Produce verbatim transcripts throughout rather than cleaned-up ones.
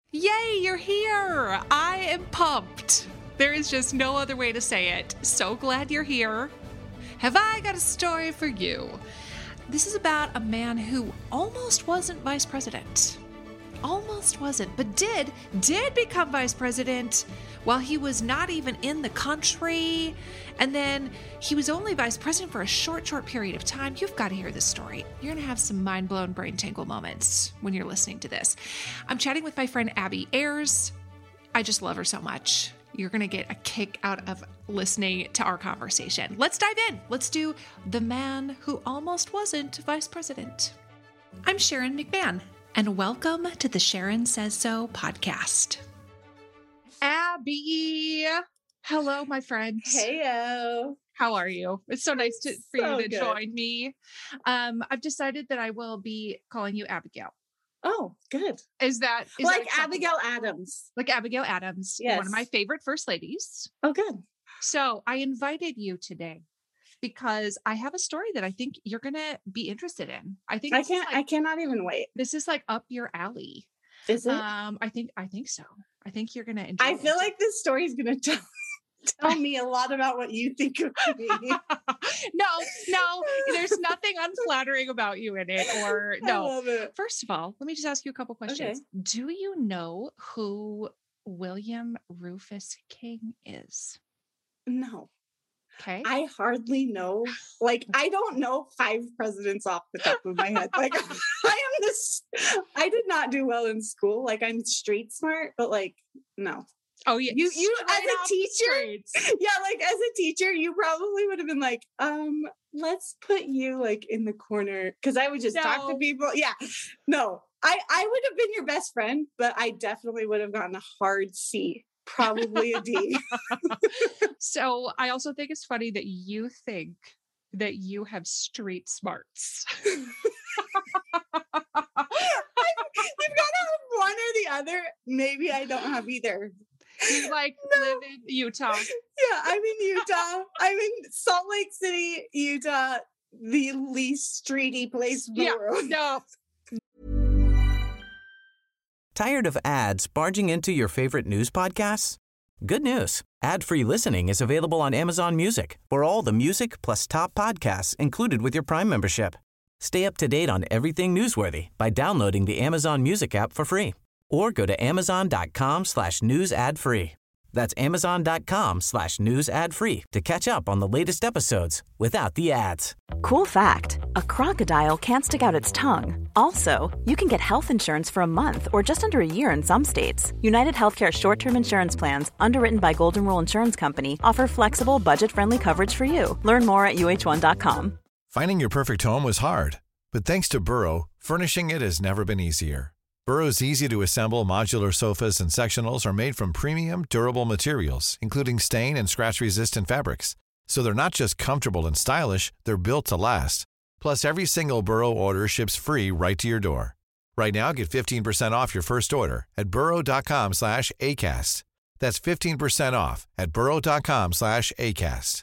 Yay, you're here! I am pumped. There is just no other way to say it. So glad you're here. Have I got a story for you? This is about a man who almost wasn't vice president. Almost wasn't, but did, did become vice president while he was not even in the country. And then he was only vice president for a short, short period of time. You've got to hear this story. You're going to have some mind-blown brain tangle moments when you're listening to this. I'm chatting with my friend Abby Ayers. I just love her so much. You're going to get a kick out of listening to our conversation. Let's dive in. Let's do The Man Who Almost Wasn't Vice President. I'm Sharon McMahon, and welcome to the Sharon Says So podcast. Abby, hello, my friend. Heyo. How are you? It's so nice to, for So you to good. join me. Um, I've decided that I will be calling you Abigail. Oh, good. Is that is like that acceptable? Abigail Adams. Like Abigail Adams, Yes. one of my favorite first ladies. Oh, good. So I invited you today because I have a story that I think you're gonna be interested in. I think I this is can't. like- I cannot even wait. this is like up your alley. Is it? Um, I think I think so. I think you're gonna enjoy I it. feel like this story is going to tell tell me a lot about what you think of me. no, no, there's nothing unflattering about you in it. Or I no. love it. First of all, let me just ask you a couple questions. Do you know who William Rufus King is? No, Okay. I hardly know. Like, I don't know five presidents off the top of my head. Like, I am this. I did not do well in school. Like, I'm street smart, but like, no. Oh yeah. You, you as straight a off the teacher. streets. Yeah, like as a teacher, you probably would have been like, um, let's put you like in the corner because I would just talk to No. people. Yeah, no, I I would have been your best friend, but I definitely would have gotten a hard C, probably a D. So I also think it's funny that you think that you have street smarts. You've got to have one or the other. Maybe I don't have either. You like No. live in Utah. Yeah, I'm in Utah. I'm in Salt Lake City, Utah, the least streety place in the Yeah. world. No. Tired of ads barging into your favorite news podcasts? Good news. Ad-free listening is available on Amazon Music for all the music plus top podcasts included with your Prime membership. Stay up to date on everything newsworthy by downloading the Amazon Music app for free or go to amazon.com slash news ad free. That's amazon.com slash news ad free to catch up on the latest episodes without the ads. Cool fact, a crocodile can't stick out its tongue. Also, you can get health insurance for a month or just under a year in some states. United Healthcare short-term insurance plans, underwritten by Golden Rule Insurance Company, offer flexible, budget-friendly coverage for you. Learn more at U H one dot com. Finding your perfect home was hard, but thanks to Burrow, furnishing it has never been easier. Burrow's easy-to-assemble modular sofas and sectionals are made from premium, durable materials, including stain and scratch-resistant fabrics. So they're not just comfortable and stylish, they're built to last. Plus, every single Burrow order ships free right to your door. Right now, get fifteen percent off your first order at burrow.com slash ACAST. That's fifteen percent off at burrow.com slash ACAST.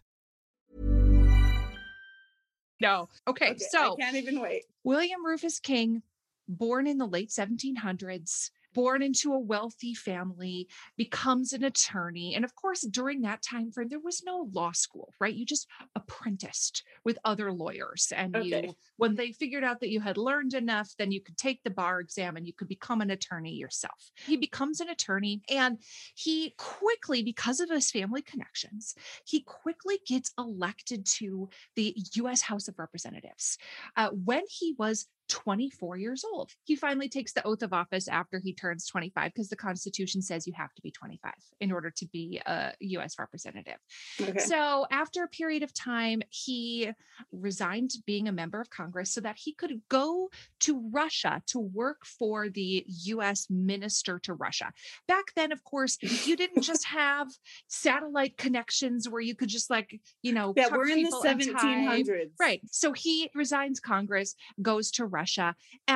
No. Okay. Okay, So I can't even wait. William Rufus King, born in the late seventeen hundreds, born into a wealthy family, becomes an attorney. And of course, during that time frame, there was no law school, right? You just apprenticed with other lawyers. And Okay. you, when they figured out that you had learned enough, then you could take the bar exam and you could become an attorney yourself. He becomes an attorney and he quickly, because of his family connections, he quickly gets elected to the U S House of Representatives. Uh, when he was twenty-four years old. He finally takes the oath of office after he turns twenty-five because the Constitution says you have to be twenty-five in order to be a U S representative. Okay. So after a period of time, he resigned being a member of Congress so that he could go to Russia to work for the U S minister to Russia. Back then, of course, you didn't just have satellite connections where you could just like, you know, yeah, talk to we're in the people and type. seventeen hundreds. Right. So he resigns Congress, goes to Russia. And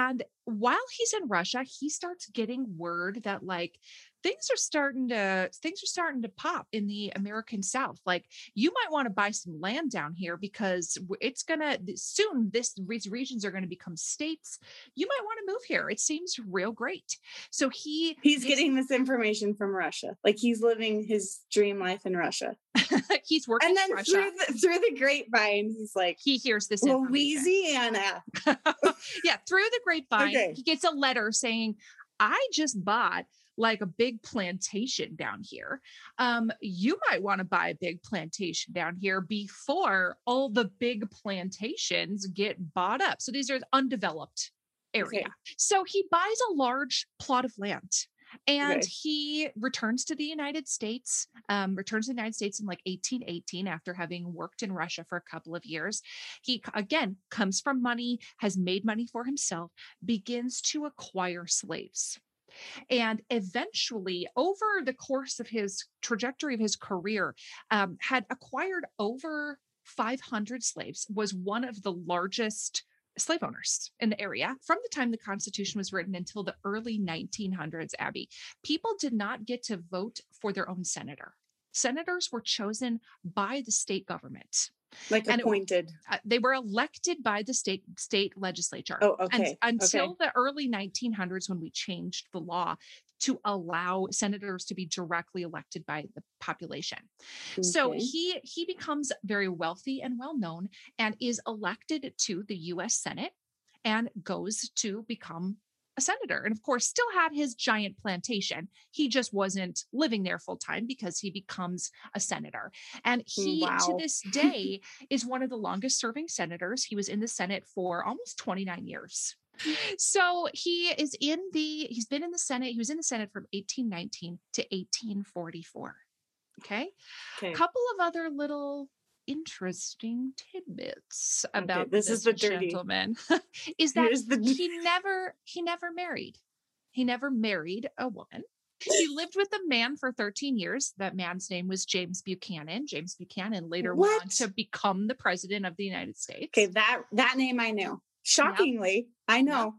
while he's in Russia, he starts getting word that like things are starting to things are starting to pop in the American South. Like you might want to buy some land down here because it's gonna soon. This these regions are going to become states. You might want to move here. It seems real great. So he he's getting this information from Russia. Like he's living his dream life in Russia. He's working and then in Russia. Through the, through the grapevine, he's like, he hears this Louisiana. Yeah, through the grapevine, Okay. he gets a letter saying, I just bought like a big plantation down here. Um, you might want to buy a big plantation down here before all the big plantations get bought up. So these are undeveloped area. Okay. So he buys a large plot of land. And Okay. he returns to the United States, um, returns to the United States in like eighteen eighteen after having worked in Russia for a couple of years. He, again, comes from money, has made money for himself, begins to acquire slaves. And eventually, over the course of his trajectory of his career, um, had acquired over five hundred slaves, was one of the largest slave owners in the area from the time the Constitution was written until the early nineteen hundreds, Abby. People did not get to vote for their own senator. Senators were chosen by the state government. Like And it- appointed. Uh, they were elected by the state state legislature. Oh, okay. And until Okay. the early nineteen hundreds, when we changed the law to allow senators to be directly elected by the population. So Okay. he he becomes very wealthy and well known and is elected to the U S Senate and goes to become a senator. And of course, still had his giant plantation. He just wasn't living there full time because he becomes a senator. And he, to Wow. this day, is one of the longest serving senators. He was in the Senate for almost twenty-nine years. So he is in the, he's been in the Senate. He was in the Senate from eighteen nineteen to eighteen forty-four. Okay. Okay. A couple of other little interesting tidbits about this this, is the dirty- gentleman is that Here's the- he never he never married. He never married a woman. He lived with a man for thirteen years. That man's name was James Buchanan. James Buchanan later went on What? to become the president of the United States. Okay, that that name I knew. Shockingly, I know.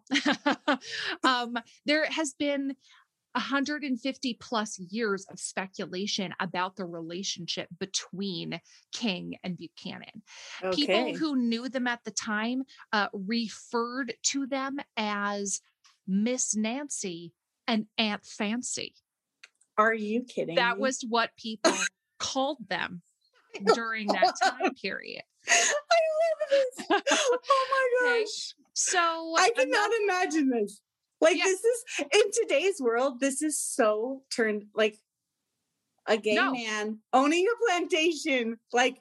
um, there has been one hundred fifty plus years of speculation about the relationship between King and Buchanan. Okay. People who knew them at the time uh, referred to them as Miss Nancy and Aunt Fancy. Are you kidding? That me? was what people called them during that time period. I love this. Oh my Okay. gosh. So I cannot enough- imagine this. Like Yeah. this is in today's world, this is so turned like a gay No. man owning a plantation. Like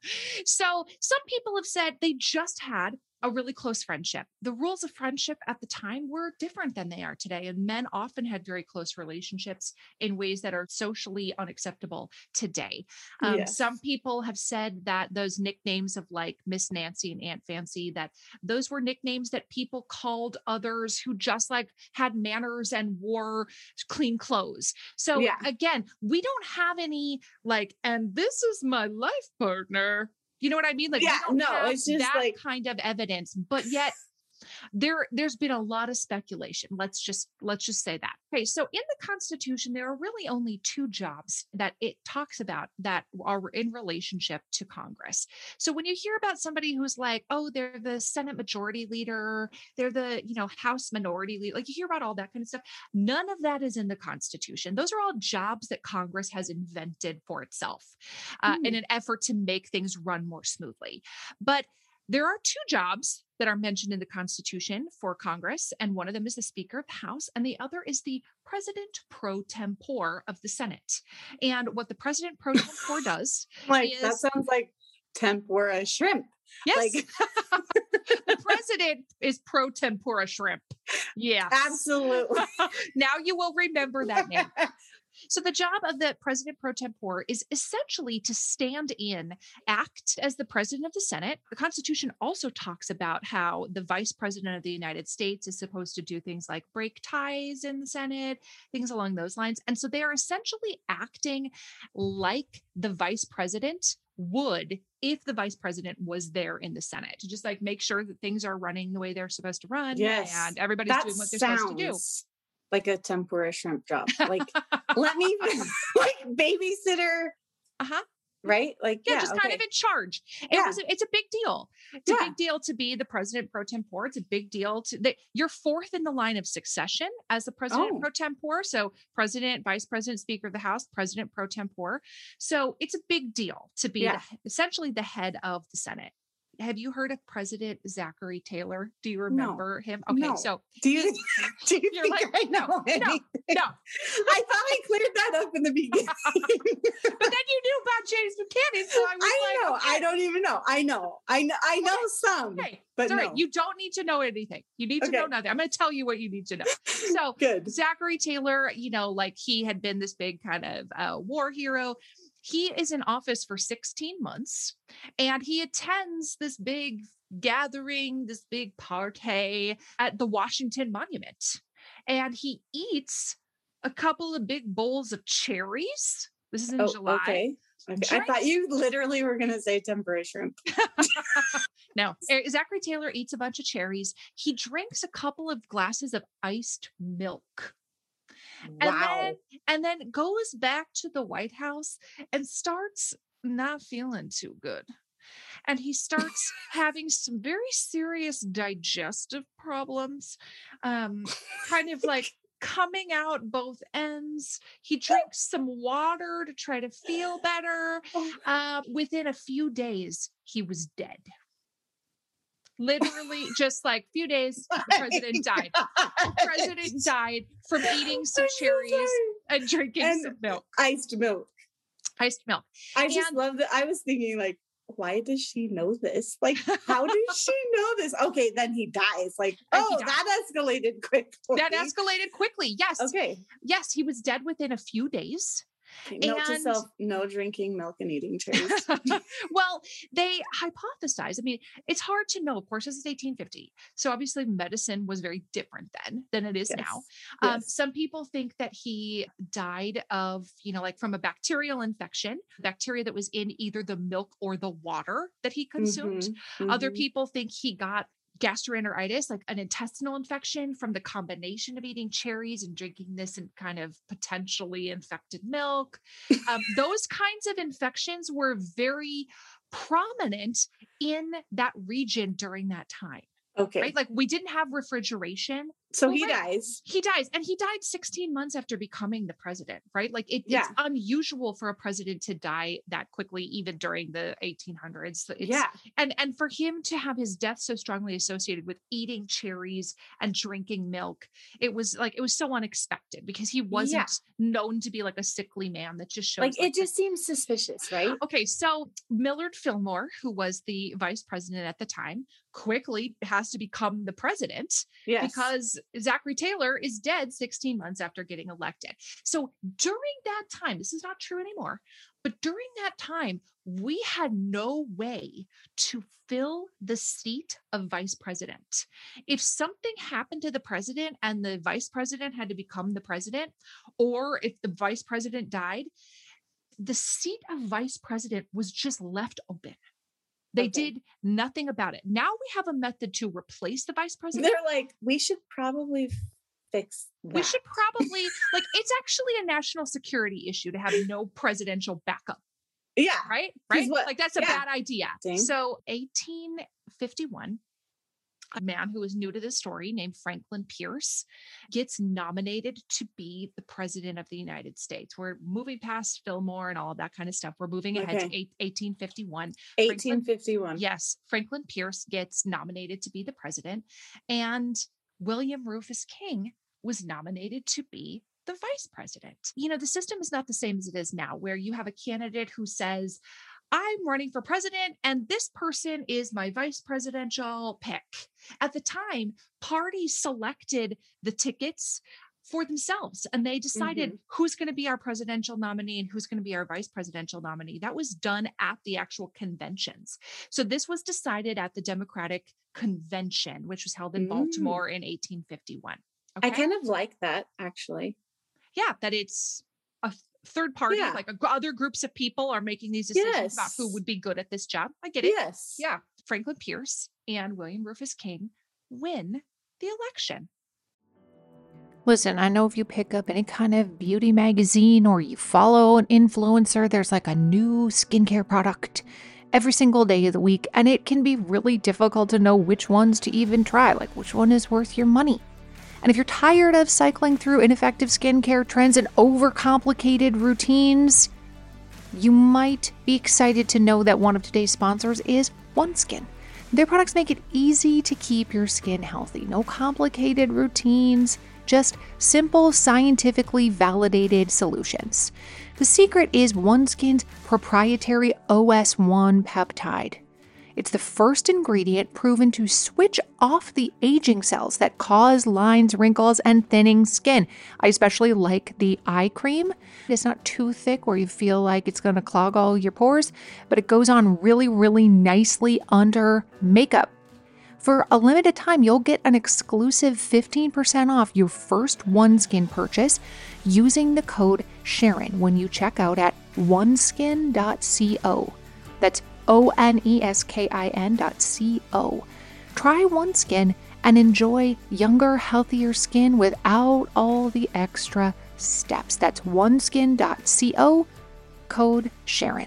So some people have said they just had a really close friendship. The rules of friendship at the time were different than they are today. And men often had very close relationships in ways that are socially unacceptable today. Um, Yes. Some people have said that those nicknames of like Miss Nancy and Aunt Fancy, that those were nicknames that people called others who just like had manners and wore clean clothes. So Yeah. again, we don't have any like, and this is my life partner. You know what I mean? Like, Yeah, we don't no, have it's just that like- kind of evidence, but yet there, there's been a lot of speculation. Let's just, let's just say that. Okay. So in the Constitution, there are really only two jobs that it talks about that are in relationship to Congress. So when you hear about somebody who's like, oh, they're the Senate Majority Leader, they're the, you know, House Minority Leader, like you hear about all that kind of stuff. None of that is in the Constitution. Those are all jobs that Congress has invented for itself uh, Hmm. in an effort to make things run more smoothly. But there are two jobs that are mentioned in the Constitution for Congress, and one of them is the Speaker of the House, and the other is the President pro tempore of the Senate. And what the President pro tempore does, like that is- sounds like tempura shrimp. yes, Like the President is pro tempore shrimp. Yeah, absolutely. now you will remember that name. So the job of the President pro tempore is essentially to stand in, act as the president of the Senate. The Constitution also talks about how the vice president of the United States is supposed to do things like break ties in the Senate, things along those lines. And so they are essentially acting like the vice president would if the vice president was there in the Senate to just like make sure that things are running the way they're supposed to run. Yes. And everybody's That doing what they're supposed to do. sounds like a tempura shrimp job. Like, let me, like, babysitter, Uh-huh. right? Like, Yeah, yeah, just okay. kind of in charge. It Yeah. was, it's a big deal. It's Yeah. a big deal to be the president pro tempore. It's a big deal to that you're fourth in the line of succession as the president Oh. pro tempore. So president, vice president, speaker of the House, president pro tempore. So it's a big deal to be Yeah. the, essentially the head of the Senate. Have you heard of President Zachary Taylor? Do you remember him? Okay, No. so Do you, do you You're think like, I know no, anything? no. I thought I cleared that up in the beginning. But then you knew about James Buchanan, so I was I like, know. okay. I don't even know. I know. I know. I know some. Okay, but it's all right. no. You don't need to know anything. You need to Okay. know nothing. I'm going to tell you what you need to know. So Good. Zachary Taylor, you know, like he had been this big kind of uh, war hero. He is in office for sixteen months and he attends this big gathering, this big party at the Washington Monument. And he eats a couple of big bowls of cherries. This is in Oh, July. okay. Okay. I thought Drinks- you literally were going to say tempura shrimp. No, uh, Zachary Taylor eats a bunch of cherries. He drinks a couple of glasses of iced milk. And Wow. then and then goes back to the White House and starts not feeling too good. And he starts having some very serious digestive problems. Um, kind of like coming out both ends. He drinks some water to try to feel better. Uh, within a few days, he was dead. Literally, just like few days, the president died. The president died from eating some I'm so cherries sorry. and drinking And some milk, Iced milk. iced milk. I just And- love that. I was thinking, like, why does she know this? Like, how does she know this? Okay, then he dies. Like, And he oh, dies. that escalated quickly. That escalated quickly. Yes. Okay. Yes, he was dead within a few days. Okay, Note to And- self: no drinking milk and eating cherries. Well, they hypothesize. I mean, it's hard to know. Of course, this is eighteen fifty. So obviously medicine was very different then than it is Yes. now. Um, Yes. some people think that he died of, you know, like from a bacterial infection, bacteria that was in either the milk or the water that he consumed. Mhm, Other mhm. people think he got gastroenteritis, like an intestinal infection from the combination of eating cherries and drinking this and kind of potentially infected milk. Um, those kinds of infections were very prominent in that region during that time, Okay. right? Like we didn't have refrigeration. so well, he right. dies. He dies, and he died sixteen months after becoming the president, right? Like it, Yeah. it's unusual for a president to die that quickly, even during the eighteen hundreds. It's, Yeah. and and for him to have his death so strongly associated with eating cherries and drinking milk, it was like it was so unexpected because he wasn't known to be like a sickly man that just shows Like, it the- just seems suspicious, right? Okay, so Millard Fillmore, who was the vice president at the time, quickly has to become the president Yes. because Zachary Taylor is dead sixteen months after getting elected. So during that time, this is not true anymore, but during that time, we had no way to fill the seat of vice president. If something happened to the president and the vice president had to become the president, or if the vice president died, the seat of vice president was just left open. They Okay. did nothing about it. Now we have a method to replace the vice president. They're like, we should probably fix that. We should probably, like, it's actually a national security issue to have no presidential backup, Yeah. right? 'Cause Right? what- Like, that's a yeah. bad idea. Same. So, eighteen fifty-one, a man who is new to this story named Franklin Pierce gets nominated to be the president of the United States. We're moving past Fillmore and all of that kind of stuff. We're moving ahead to Okay. eight, eighteen fifty-one. eighteen fifty-one. Yes, Franklin Pierce gets nominated to be the president, and William Rufus King was nominated to be the vice president. You know, the system is not the same as it is now, where you have a candidate who says, I'm running for president, and this person is my vice presidential pick. At the time, parties selected the tickets for themselves, and they decided who's going to be our presidential nominee and who's going to be our vice presidential nominee. That was done at the actual conventions. So this was decided at the Democratic Convention, which was held in Mm. Baltimore in eighteen fifty-one. I Okay? kind of like that, actually. yeah, that it's a third party, Yeah. like other groups of people are making these decisions Yes. about who would be good at this job. I get it. Yes. Yeah. Franklin Pierce and William Rufus King win the election. Listen, I know if you pick up any kind of beauty magazine or you follow an influencer, there's like a new skincare product every single day of the week, and it can be really difficult to know which ones to even try, like which one is worth your money. And if you're tired of cycling through ineffective skincare trends and overcomplicated routines, you might be excited to know that one of today's sponsors is OneSkin. Their products make it easy to keep your skin healthy. No complicated routines, just simple, scientifically validated solutions. The secret is OneSkin's proprietary O S one peptide. It's the first ingredient proven to switch off the aging cells that cause lines, wrinkles, and thinning skin. I especially like the eye cream. It's not too thick where you feel like it's going to clog all your pores, but it goes on really, really nicely under makeup. For a limited time, you'll get an exclusive fifteen percent off your first OneSkin purchase using the code Sharon when you check out at oneskin dot co. That's O N E S K I N dot C O. Try OneSkin and enjoy younger, healthier skin without all the extra steps. That's oneskin dot co, code Sharon.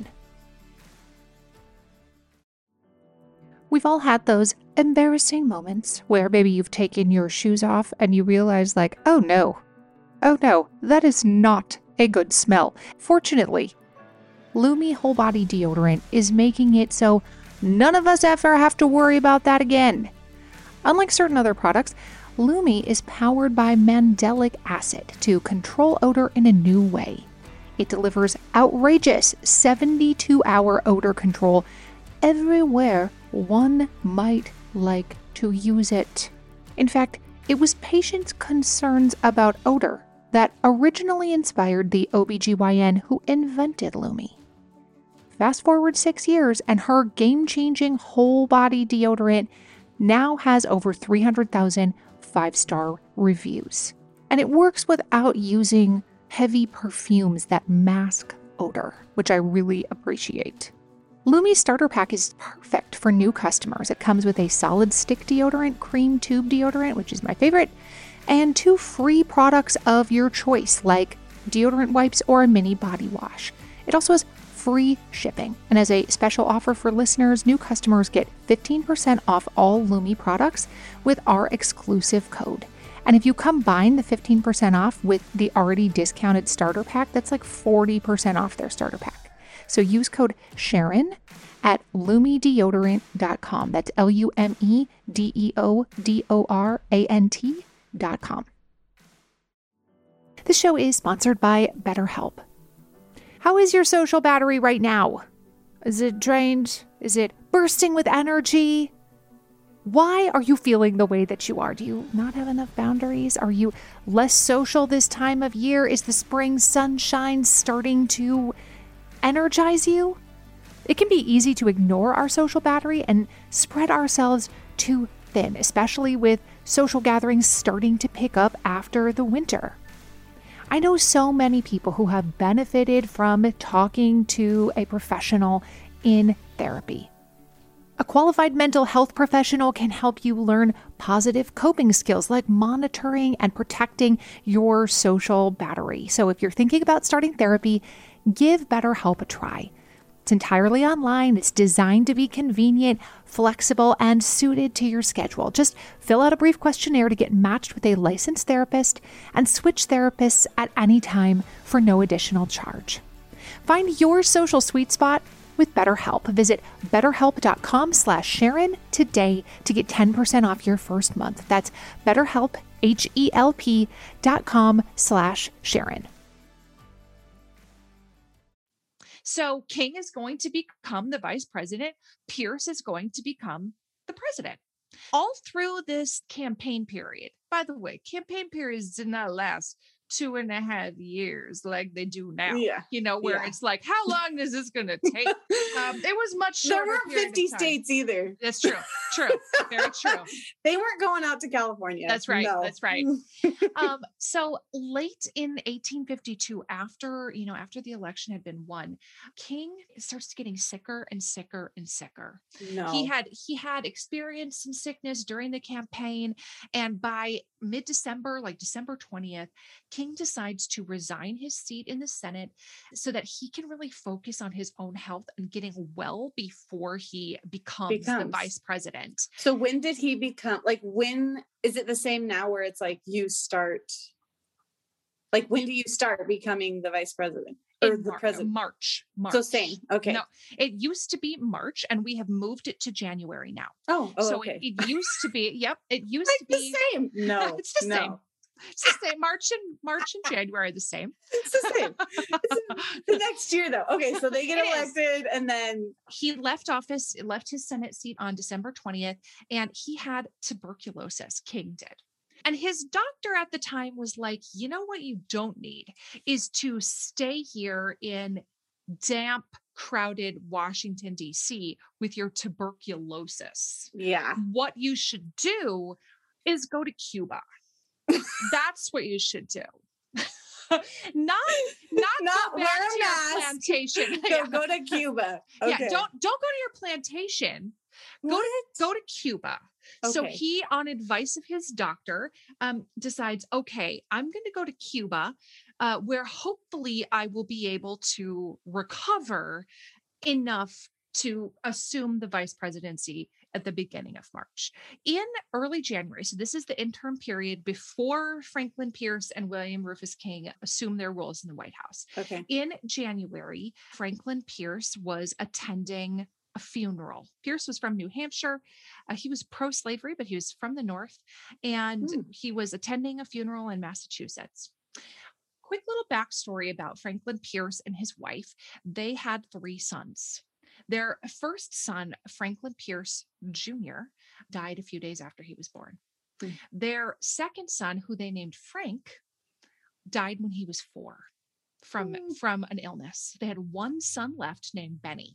We've all had those embarrassing moments where maybe you've taken your shoes off and you realize like, oh no, oh no, that is not a good smell. Fortunately, Lume Whole Body Deodorant is making it so none of us ever have to worry about that again. Unlike certain other products, Lume is powered by mandelic acid to control odor in a new way. It delivers outrageous seventy-two hour odor control everywhere one might like to use it. In fact, it was patients' concerns about odor that originally inspired the O B G Y N who invented Lume. Fast forward six years, and her game-changing whole body deodorant now has over three hundred thousand five-star reviews. And it works without using heavy perfumes that mask odor, which I really appreciate. Lume's starter pack is perfect for new customers. It comes with a solid stick deodorant, cream tube deodorant, which is my favorite, and two free products of your choice, like deodorant wipes or a mini body wash. It also has free shipping. And as a special offer for listeners, new customers get fifteen percent off all Lume products with our exclusive code. And if you combine the fifteen percent off with the already discounted starter pack, that's like forty percent off their starter pack. So use code Sharon at lume deodorant dot com. That's L U M E D E O D O R A N T dot com. This show is sponsored by BetterHelp. How is your social battery right now? Is it drained? Is it bursting with energy? Why are you feeling the way that you are? Do you not have enough boundaries? Are you less social this time of year? Is the spring sunshine starting to energize you? It can be easy to ignore our social battery and spread ourselves too thin, especially with social gatherings starting to pick up after the winter. I know so many people who have benefited from talking to a professional in therapy. A qualified mental health professional can help you learn positive coping skills like monitoring and protecting your social battery. So if you're thinking about starting therapy, give BetterHelp a try. It's entirely online. It's designed to be convenient, flexible, and suited to your schedule. Just fill out a brief questionnaire to get matched with a licensed therapist and switch therapists at any time for no additional charge. Find your social sweet spot with BetterHelp. Visit betterhelp.com slash Sharon today to get ten percent off your first month. That's BetterHelp, H-E-L-P dot com slash Sharon. So King is going to become the vice president. Pierce is going to become the president. All through this campaign period. By the way, campaign periods did not last two and a half years like they do now. Yeah. You know, where Yeah. it's like, how long is this going to take? um, it was much shorter. There weren't period of fifty time. states either. That's true. true. Very true. They weren't going out to California. That's right. No. That's right. um, so late in eighteen fifty-two, after, you know, after the election had been won, King starts getting sicker and sicker and sicker. No. He had, he had experienced some sickness during the campaign. And by mid-December, like December twentieth, King decides to resign his seat in the Senate so that he can really focus on his own health and getting well before he becomes, becomes. the vice president. So when did he become, like, when is it the same now where it's like you start, like, when do you start becoming the vice president? Or in the Mar- president? March. March. So same. Okay. No, it used to be March, and we have moved it to January now. Oh, oh so okay. it, it used to be. Yep, it used like to be the same. No, it's the no. same. It's the same. March and March and January are the same. It's the same. It's the next year, though. Okay, so they get It elected, is. and then he left office, left his Senate seat on December twentieth, and he had tuberculosis. King did. And his doctor at the time was like, you know what you don't need is to stay here in damp, crowded Washington, D C with your tuberculosis. Yeah. What you should do is go to Cuba. That's what you should do. not, not, not go back wear to a your mask. plantation. Go, go to Cuba. Okay. Yeah, don't don't go to your plantation. Go what? to go to Cuba. Okay. So he, on advice of his doctor, um, decides, okay, I'm going to go to Cuba, uh, where hopefully I will be able to recover enough to assume the vice presidency at the beginning of March. In early January, so this is the interim period before Franklin Pierce and William Rufus King assumed their roles in the White House. Okay. In January, Franklin Pierce was attending a funeral. Pierce was from New Hampshire. Uh, he was pro-slavery, but he was from the North, and mm. he was attending a funeral in Massachusetts. Quick little backstory about Franklin Pierce and his wife. They had three sons. Their first son, Franklin Pierce Junior, died a few days after he was born. Mm. Their second son, who they named Frank, died when he was four from, mm. from an illness. They had one son left named Benny.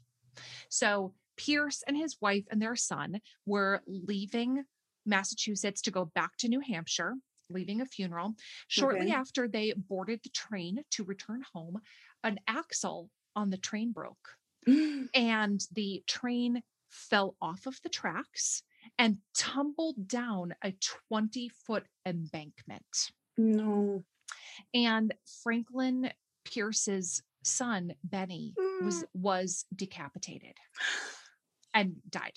So Pierce and his wife and their son were leaving Massachusetts to go back to New Hampshire, leaving a funeral. Shortly okay. after they boarded the train to return home, an axle on the train broke. And the train fell off of the tracks and tumbled down a twenty-foot embankment. No. And Franklin Pierce's son, Benny, was was decapitated and died.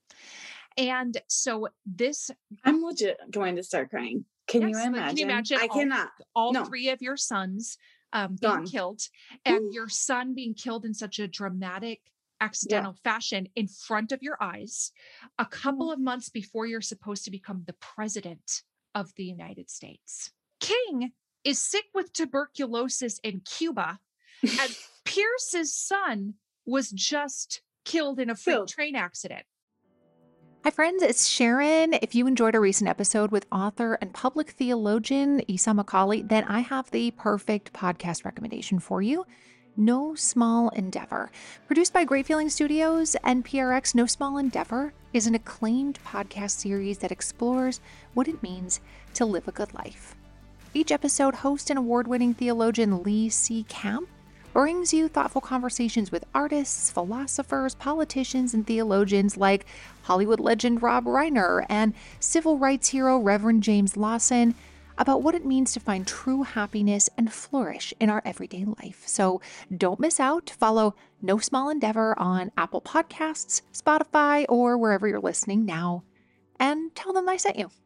And so this... I'm legit going to start crying. Can yes, you imagine? Can you imagine? I all, cannot. All no. three of your sons um, being Gone. killed, and Ooh. Your son being killed in such a dramatic, accidental yeah. fashion in front of your eyes, a couple of months before you're supposed to become the president of the United States. King is sick with tuberculosis in Cuba, and Pierce's son was just killed in a freight train accident. Hi friends, it's Sharon. If you enjoyed a recent episode with author and public theologian Isa Macaulay, then I have the perfect podcast recommendation for you. No Small Endeavor. Produced by Great Feeling Studios and P R X, No Small Endeavor is an acclaimed podcast series that explores what it means to live a good life. Each episode, host and award-winning theologian Lee C. Camp brings you thoughtful conversations with artists, philosophers, politicians, and theologians like Hollywood legend Rob Reiner and civil rights hero Reverend James Lawson about what it means to find true happiness and flourish in our everyday life. So don't miss out. Follow No Small Endeavor on Apple Podcasts, Spotify, or wherever you're listening now, and tell them I sent you.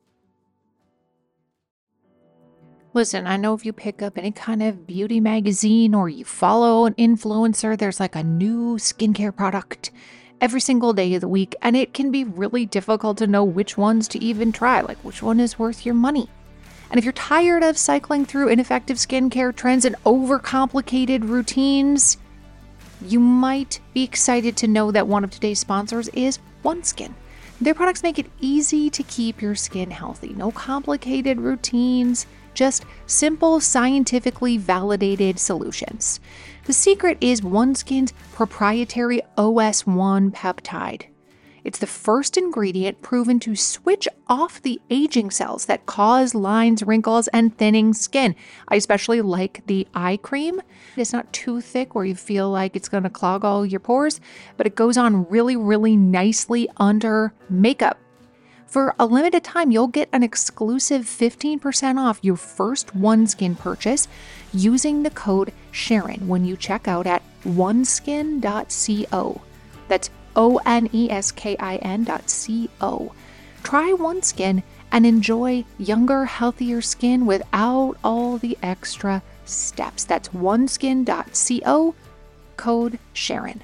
Listen, I know if you pick up any kind of beauty magazine or you follow an influencer, there's like a new skincare product every single day of the week, and it can be really difficult to know which ones to even try, like which one is worth your money. And if you're tired of cycling through ineffective skincare trends and overcomplicated routines, you might be excited to know that one of today's sponsors is OneSkin. Their products make it easy to keep your skin healthy. No complicated routines, just simple, scientifically validated solutions. The secret is OneSkin's proprietary O S one peptide. It's the first ingredient proven to switch off the aging cells that cause lines, wrinkles, and thinning skin. I especially like the eye cream. It's not too thick where you feel like it's going to clog all your pores, but it goes on really, really nicely under makeup. For a limited time, you'll get an exclusive fifteen percent off your first OneSkin purchase using the code Sharon when you check out at oneskin dot co. That's O N E S K I N dot C O. Try OneSkin and enjoy younger, healthier skin without all the extra steps. That's oneskin dot co, code Sharon.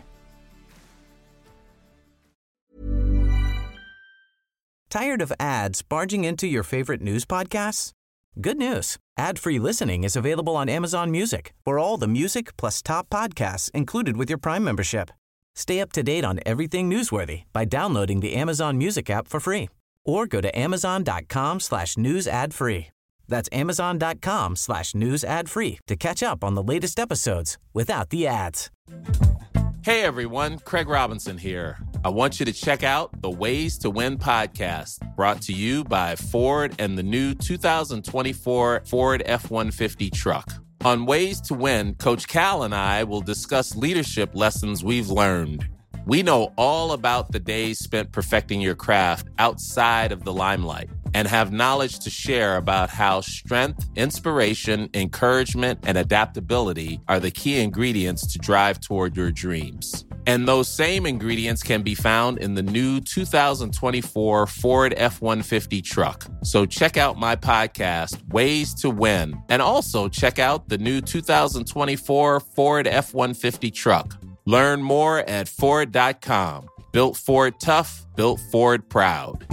Tired of ads barging into your favorite news podcasts? Good news. Ad-free listening is available on Amazon Music for all the music plus top podcasts included with your Prime membership. Stay up to date on everything newsworthy by downloading the Amazon Music app for free or go to amazon.com slash news ad free. That's amazon.com slash news ad free to catch up on the latest episodes without the ads. Hey everyone, Craig Robinson here. I want you to check out the Ways to Win podcast, brought to you by Ford and the new two thousand twenty-four Ford F one fifty truck. On Ways to Win, Coach Cal and I will discuss leadership lessons we've learned. We know all about the days spent perfecting your craft outside of the limelight and have knowledge to share about how strength, inspiration, encouragement, and adaptability are the key ingredients to drive toward your dreams. And those same ingredients can be found in the new two thousand twenty-four Ford F one fifty truck. So check out my podcast, Ways to Win, and also check out the new two thousand twenty-four Ford F one fifty truck. Learn more at Ford dot com. Built Ford tough, built Ford proud.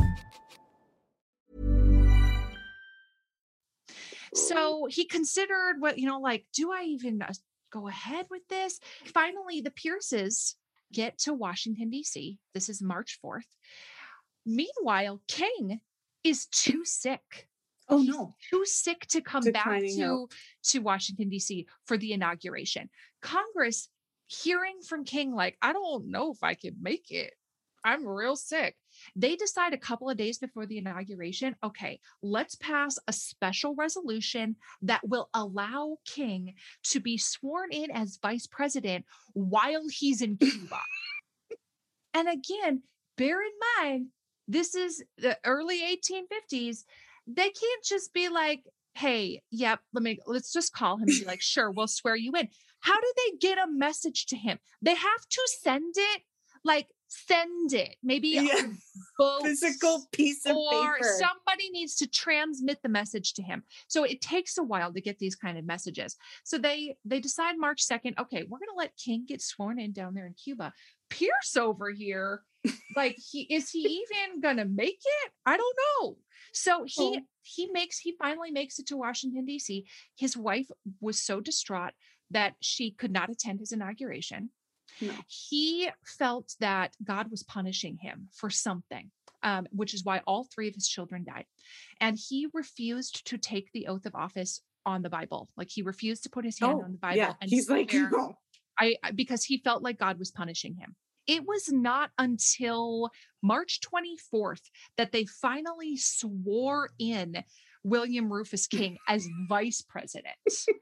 So he considered what, you know, like, do I even uh, go ahead with this? Finally, the Pierces get to Washington, D C. This is March fourth. Meanwhile, King is too sick. Oh, He's no. too sick to come Declining back to, health. to Washington, D C for the inauguration. Congress, hearing from King, like, I don't know if I can make it. I'm real sick. They decide a couple of days before the inauguration, okay, let's pass a special resolution that will allow King to be sworn in as vice president while he's in Cuba. And again, bear in mind, this is the early eighteen fifties. They can't just be like, hey, yep, let me, let's just call him and be like, sure, we'll swear you in. How do they get a message to him? They have to send it, like, send it. Maybe Yeah. a boat Physical piece of or paper. somebody needs to transmit the message to him. So it takes a while to get these kind of messages. So they they decide March second, okay, we're going to let King get sworn in down there in Cuba. Pierce over here, like, he is he even going to make it? I don't know. So he Oh. he makes he finally makes it to Washington, D C. His wife was so distraught that she could not attend his inauguration. No. He felt that God was punishing him for something, um, which is why all three of his children died. And he refused to take the oath of office on the Bible. Like, he refused to put his hand Oh, on the Bible. yeah. And He's like, swear- no. I I- because he felt like God was punishing him. It was not until March twenty-fourth that they finally swore in William Rufus King as vice president.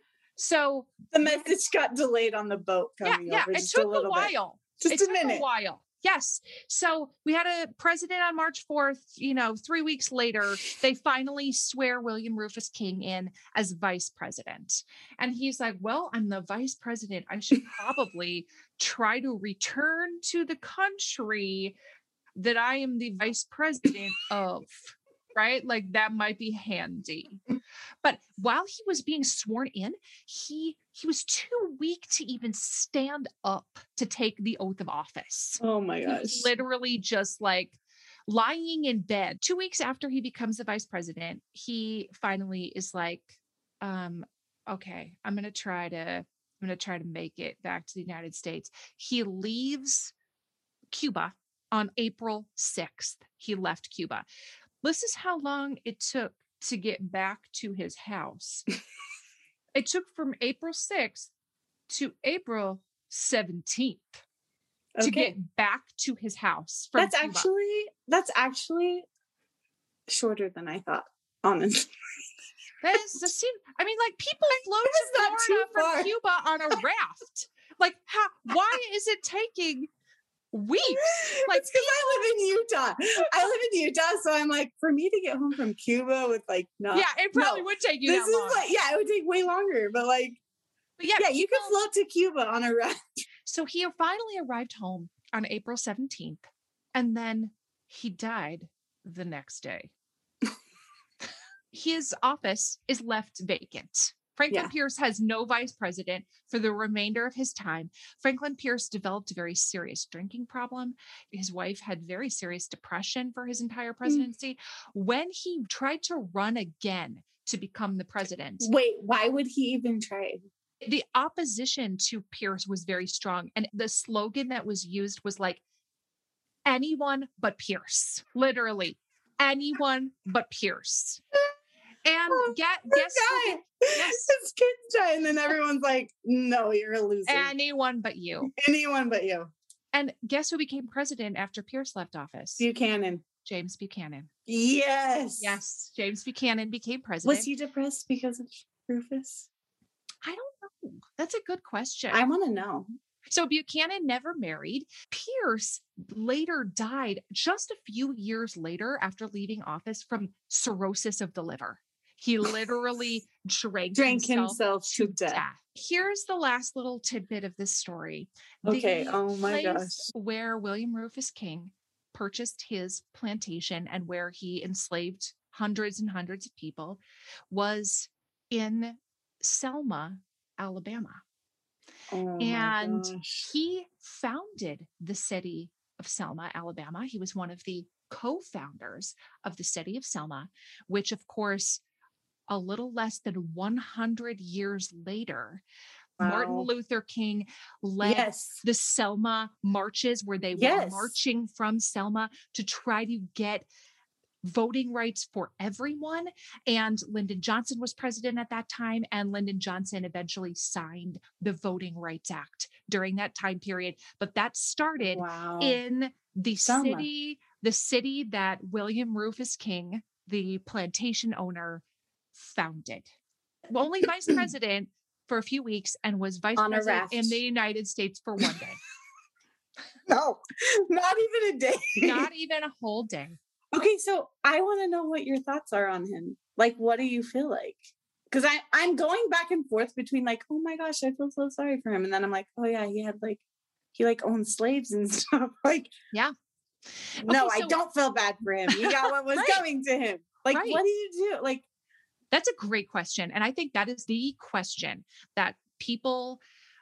So The message got delayed on the boat yeah, coming yeah, over it just took a a, little bit. while. Just it a took minute. a while. Yes. So we had a president on March fourth, you know, three weeks later, they finally swear William Rufus King in as vice president. And he's like, well, I'm the vice president. I should probably try to return to the country that I am the vice president of. Right? Like, that might be handy. But while he was being sworn in, he he was too weak to even stand up to take the oath of office. Oh my He gosh. was literally just like lying in bed. Two weeks after he becomes the vice president, he finally is like, um, okay, I'm gonna try to, I'm gonna try to make it back to the United States. He leaves Cuba on April sixth. He left Cuba. This is how long it took to get back to his house. It took from April sixth to April seventeenth. to Okay. get back to his house from That's Cuba. actually that's actually shorter than I thought, honestly. That is the scene. I mean, like people flew to It's not too Florida far. from Cuba on a raft. Like, how? Why is it taking weeks? Like, It's because I live in Utah. I live in Utah, so I'm like, for me to get home from Cuba with like not yeah, it probably no, would take you this that is long. like yeah, it would take way longer. But like but yeah, yeah, you could people- float to Cuba on a raft. So he finally arrived home on April seventeenth, and then he died the next day. His office is left vacant. Franklin Yeah. Pierce has no vice president for the remainder of his time. Franklin Pierce developed a very serious drinking problem. His wife had very serious depression for his entire presidency. When he tried to run again to become the president, Wait, why would he even try? the opposition to Pierce was very strong. And the slogan that was used was like, anyone but Pierce. Literally, anyone but Pierce. And Oh, get, Poor guess who- guy. Yes. His kids die, and then everyone's like, "No, you're a loser. anyone but you. Anyone but you." And guess who became president after Pierce left office? Buchanan. James Buchanan. Yes. Yes, James Buchanan became president. Was he depressed because of Rufus? I don't know. That's a good question. I want to know. So Buchanan never married. Pierce later died just a few years later after leaving office from cirrhosis of the liver. He literally drank, Drank himself, himself to death. Here's the last little tidbit of this story. Okay, The oh my place gosh. where William Rufus King purchased his plantation and where he enslaved hundreds and hundreds of people was in Selma, Alabama. Oh my And gosh. he founded the city of Selma, Alabama. He was one of the co-founders of the city of Selma, which of course, a little less than one hundred years later, Martin Wow. Luther King led Yes. the Selma marches where they Yes. were marching from Selma to try to get voting rights for everyone. And Lyndon Johnson was president at that time. And Lyndon Johnson eventually signed the Voting Rights Act during that time period. But that started Wow. in the Selma. city, the city that William Rufus King, the plantation owner, founded. Only vice president for a few weeks and was vice On a president in raft. the United States for one day. No, not even a day. Not even a whole day. Okay, so I want to know what your thoughts are on him. Like, what do you feel like? Because I I'm going back and forth between like, oh my gosh, I feel so sorry for him, and then I'm like, oh yeah, he had like he like owned slaves and stuff. Like, Yeah. no, Okay, I so- don't feel bad for him. He got what was Right. coming to him. Like, Right. what do you do? Like, That's a great question. And I think that is the question that people,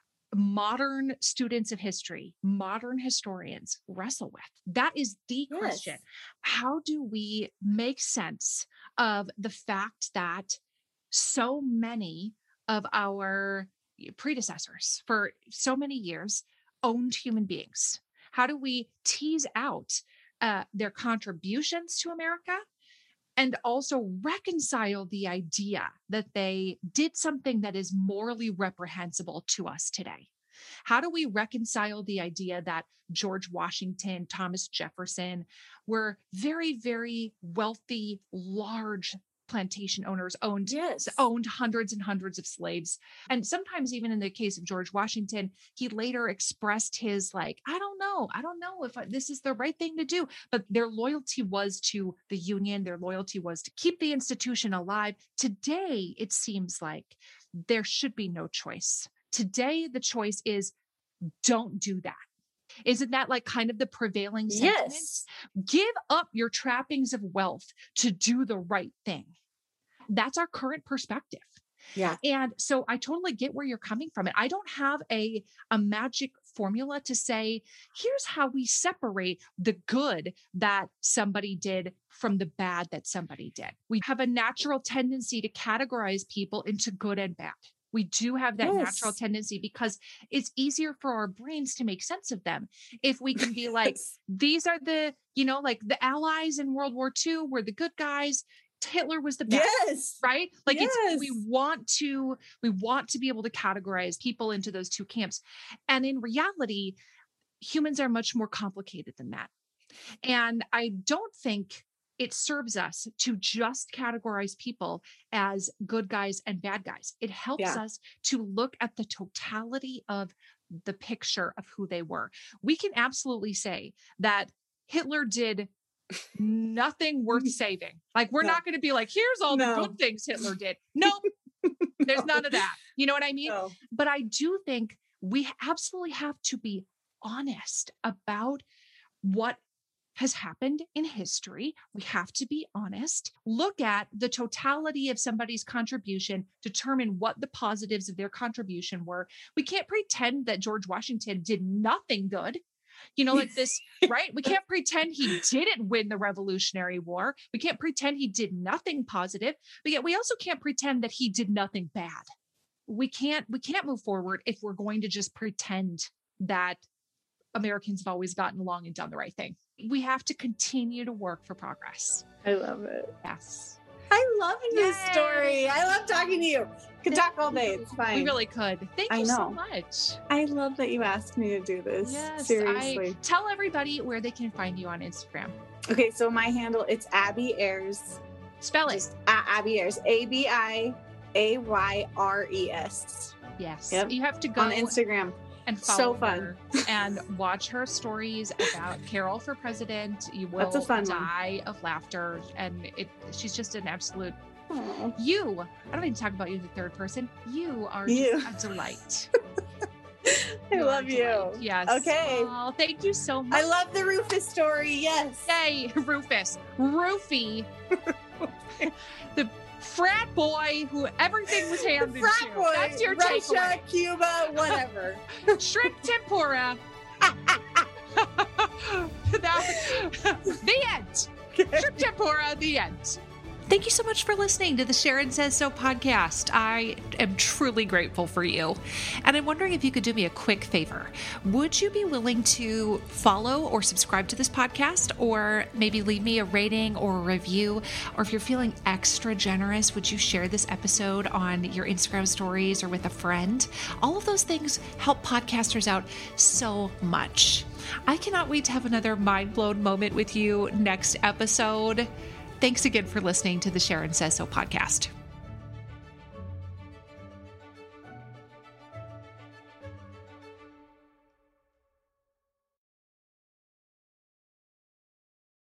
modern students of history, modern historians wrestle with. That is the Yes. question. How do we make sense of the fact that so many of our predecessors for so many years owned human beings? How do we tease out uh, their contributions to America and also reconcile the idea that they did something that is morally reprehensible to us today? How do we reconcile the idea that George Washington, Thomas Jefferson were very, very wealthy, large plantation owners, owned yes, owned hundreds and hundreds of slaves? And sometimes even in the case of George Washington, he later expressed his like, I don't know, I don't know if I, this is the right thing to do. But their loyalty was to the Union. Their loyalty was to keep the institution alive. Today, it seems like there should be no choice. Today, the choice is don't do that. Isn't that like kind of the prevailing sentiment? yes. Give up your trappings of wealth to do the right thing. That's our current perspective. Yeah. And so I totally get where you're coming from. And I don't have a, a magic formula to say, here's how we separate the good that somebody did from the bad that somebody did. We have a natural tendency to categorize people into good and bad. We do have that Yes. natural tendency because it's easier for our brains to make sense of them. If we can be like, Yes. these are the, you know, like the Allies in World War Two were the good guys. Hitler was the bad, Yes. right? Like it's, we Yes. want to, we want to be able to categorize people into those two camps. And in reality, humans are much more complicated than that. And I don't think it serves us to just categorize people as good guys and bad guys. It helps Yeah. us to look at the totality of the picture of who they were. We can absolutely say that Hitler did nothing worth saving. Like, we're No. not going to be like, here's all No. the good things Hitler did. Nope. There's none of that. You know what I mean? No. But I do think we absolutely have to be honest about what has happened in history. We have to be honest, look at the totality of somebody's contribution, determine what the positives of their contribution were. We can't pretend that George Washington did nothing good. You know, like this, right? We can't pretend he didn't win the Revolutionary War. We can't pretend he did nothing positive, but yet we also can't pretend that he did nothing bad. We can't, we can't move forward if we're going to just pretend that Americans have always gotten along and done the right thing. We have to continue to work for progress. I love it. Yes. I love this Yay. story. I love talking to you. Could talk all day. It's fine. We really could. Thank I you so know. much. I love that you asked me to do this. Yes. Seriously. I, tell everybody where they can find you on Instagram. Okay, so my handle, it's Abby Ayres. Spell it. Just uh, Abby Ayres. A B I A Y R E S. Yes. Yep. You have to go On Instagram. and follow So fun. her and watch her stories about Carol for president. You will That's a fun one. die of laughter. And it, she's just an absolute, Aw. you, I don't even talk about you in the third person. You are You. just a delight. I You are love a you. delight. Yes. Okay. Oh, thank you so much. I love the Rufus story. Yes. Yay, Rufus. Roofy. The frat boy who everything was handed Frat to. boy, That's your Russia, takeaway. Cuba, whatever. Shrimp tempura. that, the end. Shrimp tempura, the end. Thank you so much for listening to the Sharon Says So podcast. I am truly grateful for you. And I'm wondering if you could do me a quick favor. Would you be willing to follow or subscribe to this podcast, or maybe leave me a rating or a review? Or if you're feeling extra generous, would you share this episode on your Instagram stories or with a friend? All of those things help podcasters out so much. I cannot wait to have another mind-blown moment with you next episode. Thanks again for listening to the Sharon Says So podcast.